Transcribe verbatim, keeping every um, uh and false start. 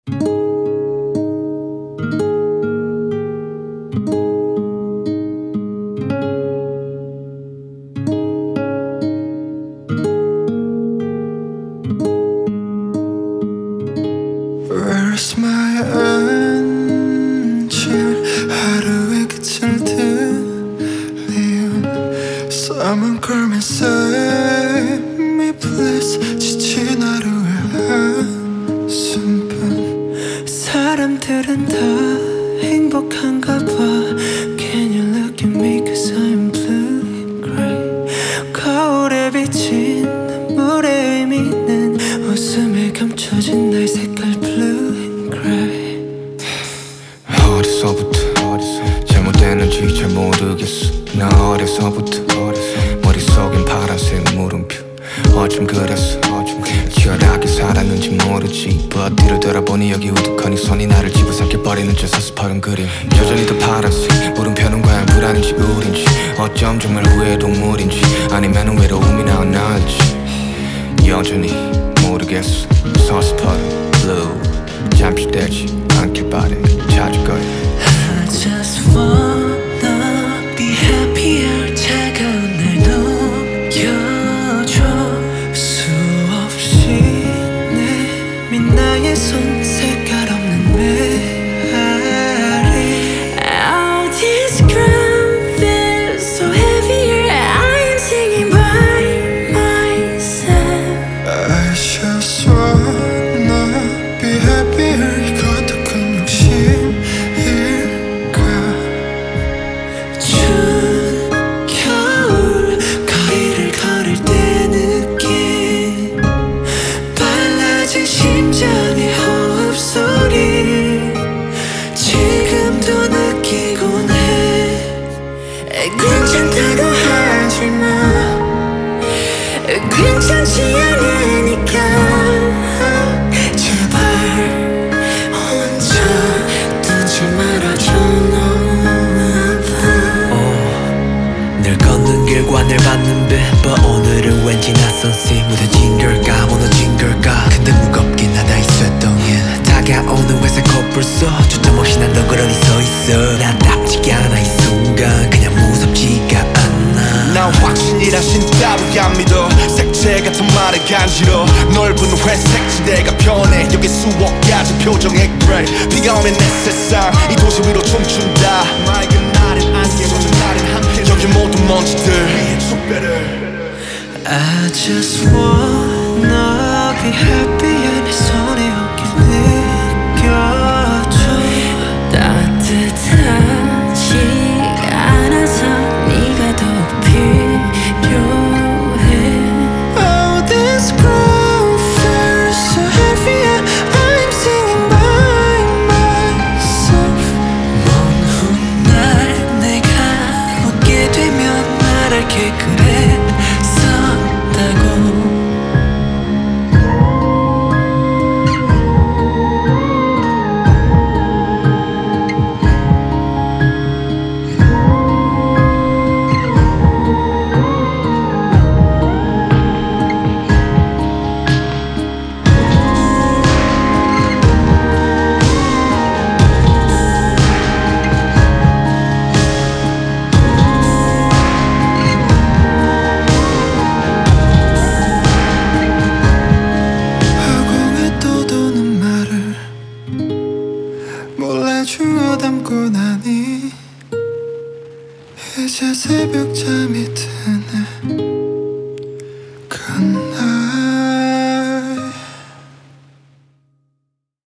Where's my angel? 하루의 끝을 들리운 Someone come and save me please. 지친 하루의 한숨뿐. 사람들은 다 행복한가 봐. Can you look at me cause I'm blue and gray. 거울에 비친 눈물의 의미는 웃음에 감춰진 나의 색깔 blue and gray. 어디서부터 잘못됐는지 잘 모르겠어. 나 어려서부터 머릿속엔 파란색 물음표. 어쩜 그랬어 치열하게 살았는지 모르지. But 뒤를 돌아보니 여기 우두커니 손이 나를 집어삼켜버리는 저 서스퍼른 그림. 여전히 더 파란색 물음표는 과연 불안인지 우린지. 어쩜 정말 후회의 동물인지 아니면 외로움이 나올지 여전히 모르겠어. 서스퍼른 blue 잠시 되지 않길 바래. 찾을 거야. I just wanna be happier. 차가운 날 녹여줘. 수없이 내민 나의 손 색깔 없는 메아리. Oh, this ground feels so heavier. I'm singing by myself. I just wanna be happier. 이것도 큰 욕심일까. 추운 겨울 거리를 걸을 때 느낀 빨라진 심장의 호흡 소리 지금도 느끼곤 해. 괜찮다고 하지마. 괜찮지 않으니까 제발 혼자 두지 말아줘. 너무 아파. 늘 걷는 길과 늘 받는 배 But 오늘은 왠지 낯선 씨. 무뎌진 걸까 무너진 걸까. 근데 무겁긴 하다 이 쇳덩이. 다가오는 회색 코뿔 속 주점 없이 난 덩그러니 서있어. 나답지가 않아 이 순간 그냥 무섭지가 않아. 난 확신이라 신 따위 안 믿어. 색채 같은 말에 간지러. 넓은 회색 지대가 변해. 여기 수억 가지 표정의 그레이. 비가 오면 내 세상 이 도시 위로 춤춘다. 맑은 날엔 안개 젖은 날엔 함께. 여기 모든 먼지들 숙배를. I just wanna be happy. 내 손에 어깨 느껴줘. 따뜻하지 않아서 네가 더 필요해. Oh, this ground feels so heavy. I'm singing by myself. 먼 훗날 내가 웃게 되면 말할게 그랬었다고. 허공에 떠도는 말을 몰래 주워 담고 나니 이제 새벽 잠이 드네.